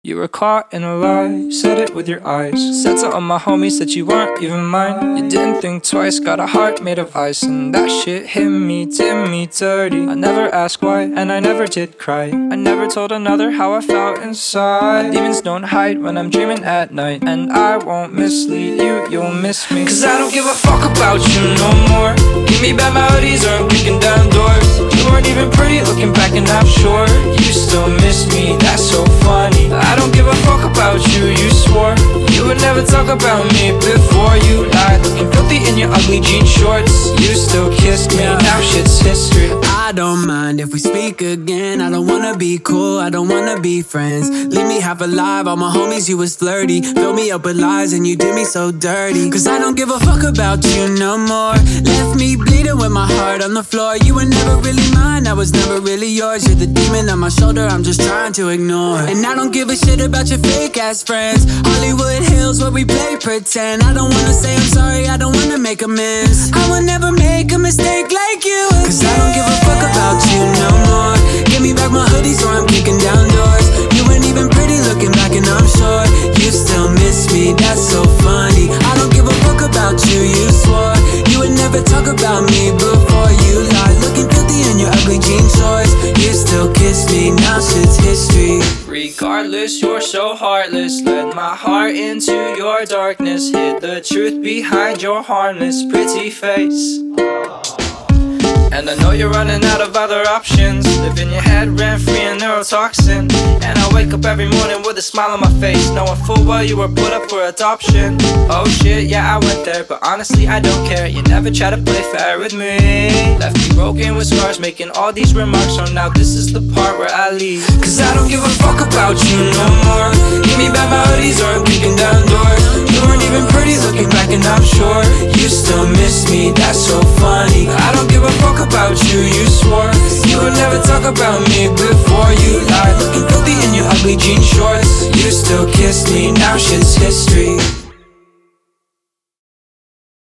You were caught in a lie, said it with your eyes. Said to all my homies that you weren't even mine. You didn't think twice, got a heart made of ice. And that shit hit me, did me dirty. I never asked why, and I never did cry. I never told another how I felt inside. Demons don't hide when I'm dreaming at night. And I won't mislead you, you'll miss me. Cause I don't give a fuck about you no more. Give me bad melodies or I'm kicking down doors. You weren't even pretty looking back and I'm sure you still miss me, that's so funny. I don't give a fuck about you, you swore you would never talk about me before you lied. Looking filthy in your ugly jean shorts. You still kissed me, now shit's history. I don't mind if we speak again. I don't wanna be cool, I don't wanna be friends. Leave me half alive, all my homies you was flirty. Fill me up with lies and you did me so dirty. Cause I don't give a fuck about you no more. Left me bleeding with my heart on the floor. You were never really mine, I was never really yours. You're the demon on my shoulder, I'm just trying to ignore. And I don't give a shit about your fake ass friends. Hollywood Hills where we play pretend. I don't wanna say I'm sorry, I don't wanna make amends. I will never make a mistake like you again. Cause I don't give a fuck about you no more. Give me back my hoodies or I'm kicking down doors. You weren't even pretty looking back and I'm sure you still miss me, that's so funny. I don't give a fuck about you, you swore you would never talk about me before you lied. Looking filthy in your ugly jean shorts. You still kiss me, now shit's history. Regardless, you're so heartless. Led my heart into your darkness. Hid the truth behind your harmless pretty face. And I know you're running out of other options. Live in your head rent-free and neurotoxin. And I wake up every morning with a smile on my face, knowing full well you were put up for adoption. Oh shit, yeah, I went there, but honestly I don't care. You never try to play fair with me. Left me broken with scars, making all these remarks. So now this is the part where I leave. Cause I don't give a fuck about you no more. Give me back my hoodies or I'm kicking down doors. You weren't even pretty looking back and I'm sure you still miss me, that's so funny. I don't give a fuck about you, you swore you would never talk about me before you lied. Looking filthy in your ugly jean shorts. You still kiss me, now shit's history.